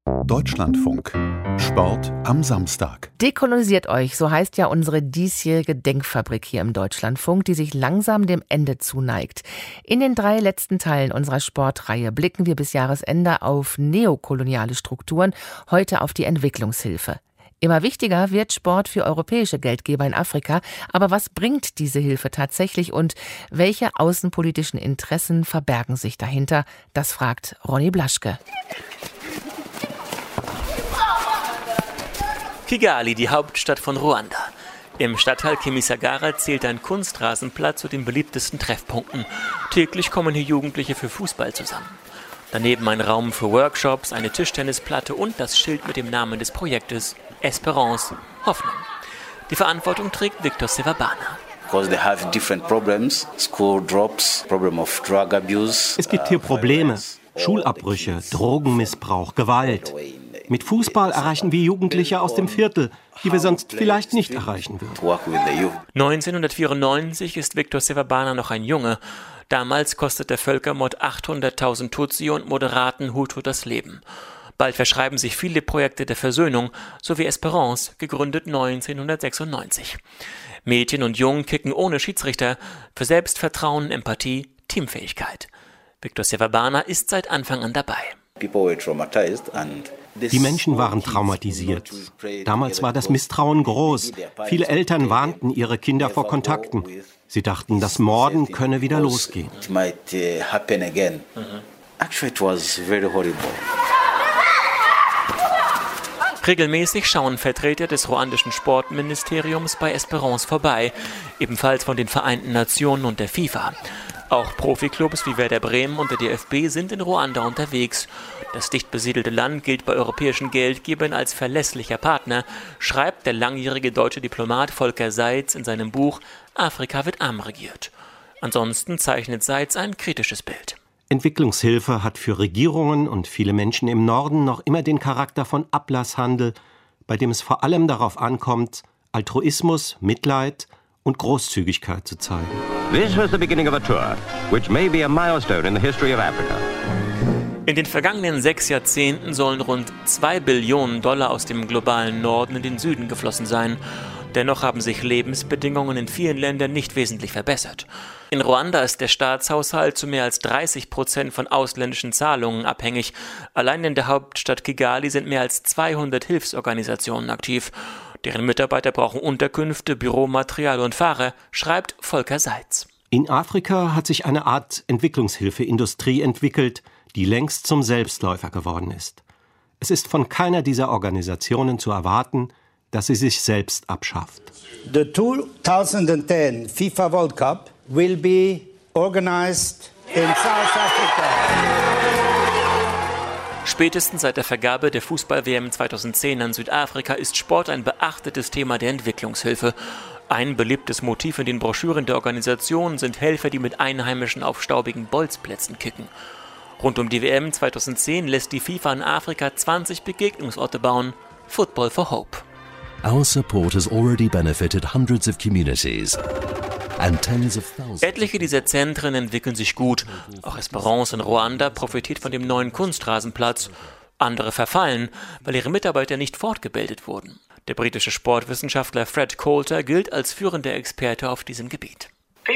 Deutschlandfunk. Sport am Samstag. Dekolonisiert euch, so heißt ja unsere diesjährige Denkfabrik hier im Deutschlandfunk, die sich langsam dem Ende zuneigt. In den 3 letzten Teilen unserer Sportreihe blicken wir bis Jahresende auf neokoloniale Strukturen, heute auf die Entwicklungshilfe. Immer wichtiger wird Sport für europäische Geldgeber in Afrika. Aber was bringt diese Hilfe tatsächlich und welche außenpolitischen Interessen verbergen sich dahinter? Das fragt Ronny Blaschke. Kigali, die Hauptstadt von Ruanda. Im Stadtteil Kimisagara zählt ein Kunstrasenplatz zu den beliebtesten Treffpunkten. Täglich kommen hier Jugendliche für Fußball zusammen. Daneben ein Raum für Workshops, eine Tischtennisplatte und das Schild mit dem Namen des Projektes Espérance, Hoffnung. Die Verantwortung trägt Victor Sevabana. Es gibt hier Probleme, Schulabbrüche, Drogenmissbrauch, Gewalt. Mit Fußball erreichen wir Jugendliche aus dem Viertel, die wir sonst vielleicht nicht erreichen würden. 1994 ist Victor Sevabana noch ein Junge. Damals kostet der Völkermord 800.000 Tutsi und moderaten Hutu das Leben. Bald verschreiben sich viele Projekte der Versöhnung, so wie Espérance, gegründet 1996. Mädchen und Jungen kicken ohne Schiedsrichter für Selbstvertrauen, Empathie, Teamfähigkeit. Victor Sevabana ist seit Anfang an dabei. Die Menschen waren traumatisiert. Damals war das Misstrauen groß. Viele Eltern warnten ihre Kinder vor Kontakten. Sie dachten, das Morden könne wieder losgehen. Regelmäßig schauen Vertreter des ruandischen Sportministeriums bei Espérance vorbei, ebenfalls von den Vereinten Nationen und der FIFA. Auch Profiklubs wie Werder Bremen und der DFB sind in Ruanda unterwegs. Das dicht besiedelte Land gilt bei europäischen Geldgebern als verlässlicher Partner, schreibt der langjährige deutsche Diplomat Volker Seitz in seinem Buch »Afrika wird arm regiert«. Ansonsten zeichnet Seitz ein kritisches Bild. Entwicklungshilfe hat für Regierungen und viele Menschen im Norden noch immer den Charakter von Ablasshandel, bei dem es vor allem darauf ankommt, Altruismus, Mitleid und Großzügigkeit zu zeigen. This was the beginning of a tour, which may be a milestone in the history of Africa. In den vergangenen 6 Jahrzehnten sollen rund $2 Billionen aus dem globalen Norden in den Süden geflossen sein. Dennoch haben sich Lebensbedingungen in vielen Ländern nicht wesentlich verbessert. In Ruanda ist der Staatshaushalt zu mehr als 30% von ausländischen Zahlungen abhängig. Allein in der Hauptstadt Kigali sind mehr als 200 Hilfsorganisationen aktiv. Deren Mitarbeiter brauchen Unterkünfte, Büromaterial und Fahrer, schreibt Volker Seitz. In Afrika hat sich eine Art Entwicklungshilfeindustrie entwickelt, die längst zum Selbstläufer geworden ist. Es ist von keiner dieser Organisationen zu erwarten, dass sie sich selbst abschafft. The 2010 FIFA World Cup will be organized in South Africa. Spätestens seit der Vergabe der Fußball-WM 2010 an Südafrika ist Sport ein beachtetes Thema der Entwicklungshilfe. Ein beliebtes Motiv in den Broschüren der Organisation sind Helfer, die mit Einheimischen auf staubigen Bolzplätzen kicken. Rund um die WM 2010 lässt die FIFA in Afrika 20 Begegnungsorte bauen. Football for Hope. Our support has already benefited hundreds of communities. Etliche dieser Zentren entwickeln sich gut. Auch Espérance in Ruanda profitiert von dem neuen Kunstrasenplatz. Andere verfallen, weil ihre Mitarbeiter nicht fortgebildet wurden. Der britische Sportwissenschaftler Fred Coulter gilt als führender Experte auf diesem Gebiet.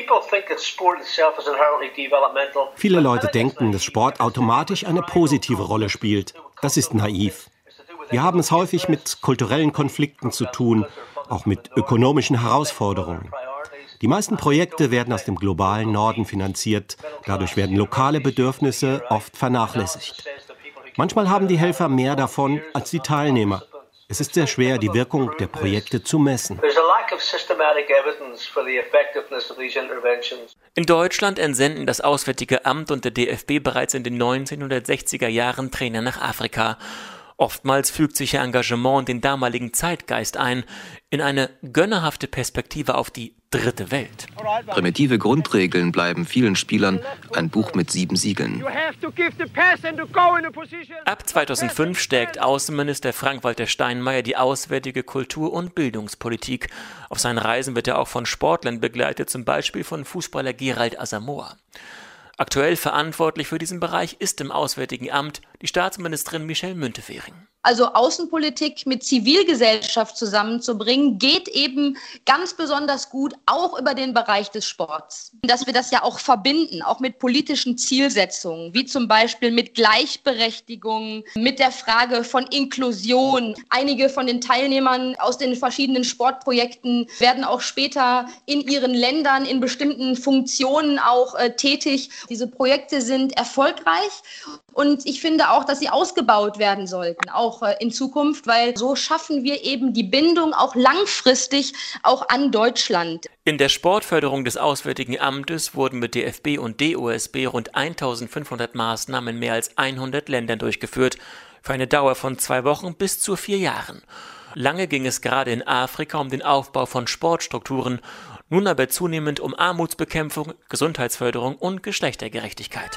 Viele Leute denken, dass Sport automatisch eine positive Rolle spielt. Das ist naiv. Wir haben es häufig mit kulturellen Konflikten zu tun, auch mit ökonomischen Herausforderungen. Die meisten Projekte werden aus dem globalen Norden finanziert. Dadurch werden lokale Bedürfnisse oft vernachlässigt. Manchmal haben die Helfer mehr davon als die Teilnehmer. Es ist sehr schwer, die Wirkung der Projekte zu messen. In Deutschland entsenden das Auswärtige Amt und der DFB bereits in den 1960er Jahren Trainer nach Afrika. Oftmals fügt sich ihr Engagement in den damaligen Zeitgeist ein, in eine gönnerhafte Perspektive auf die dritte Welt. Primitive Grundregeln bleiben vielen Spielern ein Buch mit 7 Siegeln. Ab 2005 stärkt Außenminister Frank-Walter Steinmeier die auswärtige Kultur- und Bildungspolitik. Auf seinen Reisen wird er auch von Sportlern begleitet, zum Beispiel von Fußballer Gerald Asamoah. Aktuell verantwortlich für diesen Bereich ist im Auswärtigen Amt die Staatsministerin Michelle Müntefering. Also Außenpolitik mit Zivilgesellschaft zusammenzubringen, geht eben ganz besonders gut, auch über den Bereich des Sports. Dass wir das ja auch verbinden, auch mit politischen Zielsetzungen, wie zum Beispiel mit Gleichberechtigung, mit der Frage von Inklusion. Einige von den Teilnehmern aus den verschiedenen Sportprojekten werden auch später in ihren Ländern in bestimmten Funktionen auch tätig. Diese Projekte sind erfolgreich und ich finde auch, dass sie ausgebaut werden sollten, auch in Zukunft, weil so schaffen wir eben die Bindung auch langfristig auch an Deutschland. In der Sportförderung des Auswärtigen Amtes wurden mit DFB und DOSB rund 1500 Maßnahmen in mehr als 100 Ländern durchgeführt, für eine Dauer von 2 Wochen bis zu 4 Jahren. Lange ging es gerade in Afrika um den Aufbau von Sportstrukturen, nun aber zunehmend um Armutsbekämpfung, Gesundheitsförderung und Geschlechtergerechtigkeit.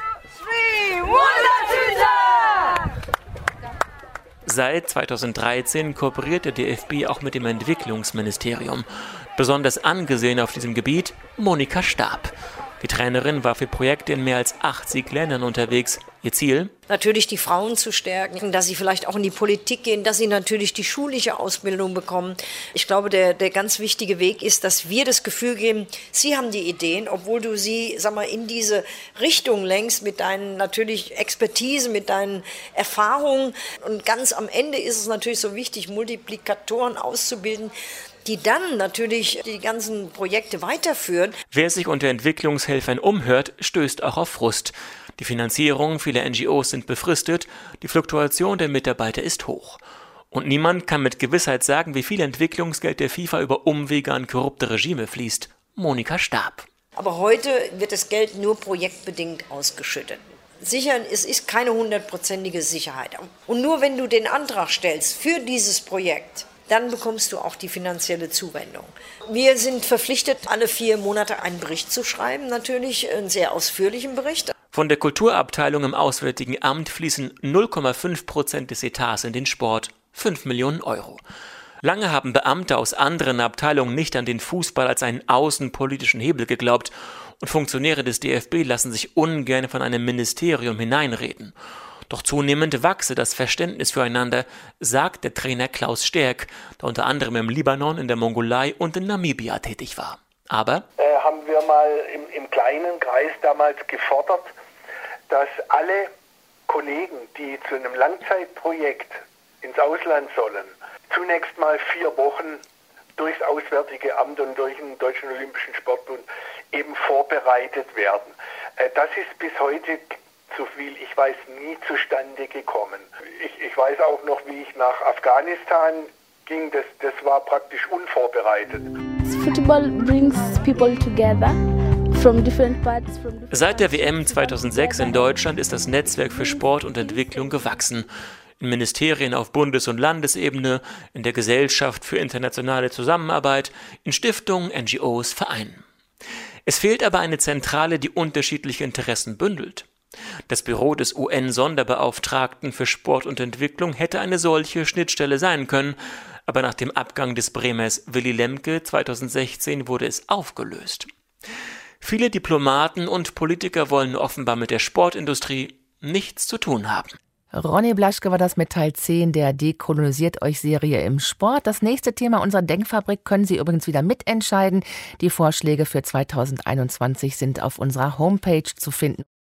Seit 2013 kooperiert der DFB auch mit dem Entwicklungsministerium. Besonders angesehen auf diesem Gebiet Monika Stab. Die Trainerin war für Projekte in mehr als 80 Ländern unterwegs. Ihr Ziel? Natürlich die Frauen zu stärken, dass sie vielleicht auch in die Politik gehen, dass sie natürlich die schulische Ausbildung bekommen. Ich glaube, der ganz wichtige Weg ist, dass wir das Gefühl geben, sie haben die Ideen, obwohl du sie, in diese Richtung lenkst mit deinen natürlich Expertise, mit deinen Erfahrungen. Und ganz am Ende ist es natürlich so wichtig, Multiplikatoren auszubilden, die dann natürlich die ganzen Projekte weiterführen. Wer sich unter Entwicklungshelfern umhört, stößt auch auf Frust. Die Finanzierung vieler NGOs sind befristet, die Fluktuation der Mitarbeiter ist hoch. Und niemand kann mit Gewissheit sagen, wie viel Entwicklungsgeld der FIFA über Umwege an korrupte Regime fließt. Monika Stab. Aber heute wird das Geld nur projektbedingt ausgeschüttet. Sichern, es ist keine 100%ige Sicherheit. Und nur wenn du den Antrag stellst für dieses Projekt, dann bekommst du auch die finanzielle Zuwendung. Wir sind verpflichtet, alle 4 Monate einen Bericht zu schreiben, natürlich einen sehr ausführlichen Bericht. Von der Kulturabteilung im Auswärtigen Amt fließen 0,5% des Etats in den Sport, 5 Millionen Euro. Lange haben Beamte aus anderen Abteilungen nicht an den Fußball als einen außenpolitischen Hebel geglaubt und Funktionäre des DFB lassen sich ungern von einem Ministerium hineinreden. Doch zunehmend wachse das Verständnis füreinander, sagt der Trainer Klaus Sterk, der unter anderem im Libanon, in der Mongolei und in Namibia tätig war. Aber haben wir mal im kleinen Kreis damals gefordert, dass alle Kollegen, die zu einem Langzeitprojekt ins Ausland sollen, zunächst mal 4 Wochen durchs Auswärtige Amt und durch den Deutschen Olympischen Sportbund eben vorbereitet werden. Das ist bis heute, so viel ich weiß, nie zustande gekommen. Ich weiß auch noch, wie ich nach Afghanistan ging, das war praktisch unvorbereitet. Football brings people together from different parts. Seit der WM 2006 in Deutschland ist das Netzwerk für Sport und Entwicklung gewachsen. In Ministerien auf Bundes- und Landesebene, in der Gesellschaft für internationale Zusammenarbeit, in Stiftungen, NGOs, Vereinen. Es fehlt aber eine Zentrale, die unterschiedliche Interessen bündelt. Das Büro des UN-Sonderbeauftragten für Sport und Entwicklung hätte eine solche Schnittstelle sein können, aber nach dem Abgang des Bremers Willy Lemke 2016 wurde es aufgelöst. Viele Diplomaten und Politiker wollen offenbar mit der Sportindustrie nichts zu tun haben. Ronny Blaschke war das mit Teil 10 der Dekolonisiert euch-Serie im Sport. Das nächste Thema unserer Denkfabrik können Sie übrigens wieder mitentscheiden. Die Vorschläge für 2021 sind auf unserer Homepage zu finden.